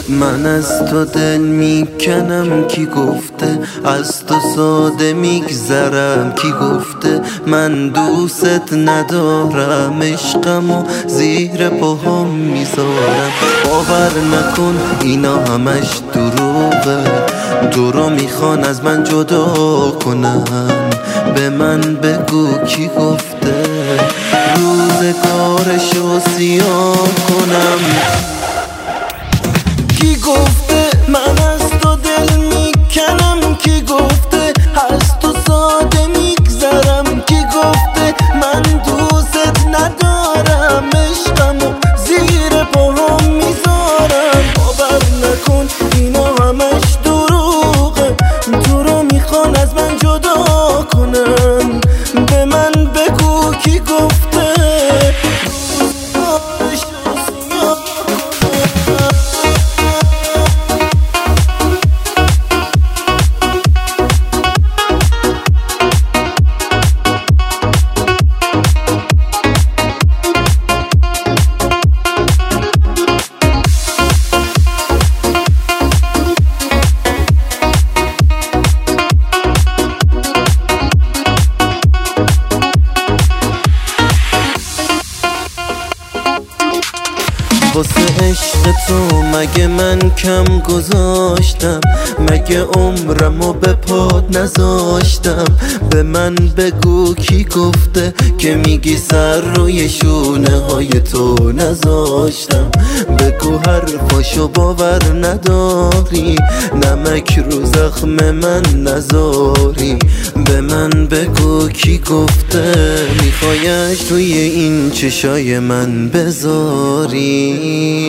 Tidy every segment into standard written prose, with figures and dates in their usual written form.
من از تو دل میکنم کی گفته، از تو ساده میگذرم کی گفته، من دوست ندارم عشقمو زیر پاهم میذارم. باور نکن اینا همش دروغه، تو رو میخوان از من جدا کنن. به من بگو کی گفته روزگارشو سیاه کنم. کی گفته من از تو دل میکنم کی گفته، از تو ساده میگذرم کی گفته، من دوست ندارم عشقمو زیر پاهم میذارم. باور نکن اینا همش دروغه، تو رو میخوان از من جدا کنن. به من بگو کی گفته واسه عشق تو مگه من کم گذاشتم، مگه عمرمو به پات نذاشتم. به من بگو کی گفته که میگی سر روی شونه های تو نذاشتم. بگو حرفاشو باور نداری، نمک رو زخم من نذاری. به من بگو کی گفته میخوایش توی این چشای من بذاری.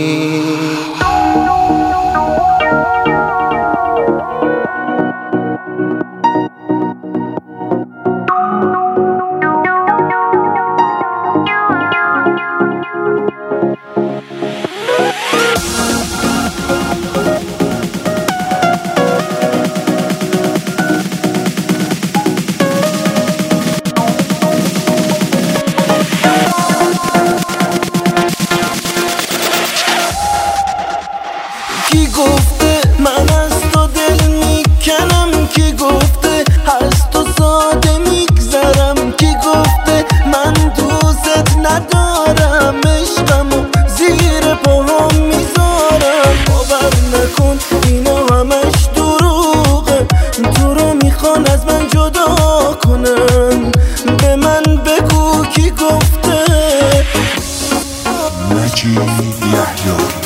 کی گفته من از تو دل میکنم کی گفته، از تو ساده میگذرم کی گفته، من دوست ندارم عشقمو زیر پاهم میذارم. باور نکن اینا همش دروغه، تو رو میخوان از من جدا کنن. به من بگو کی گفته. مجید یحیی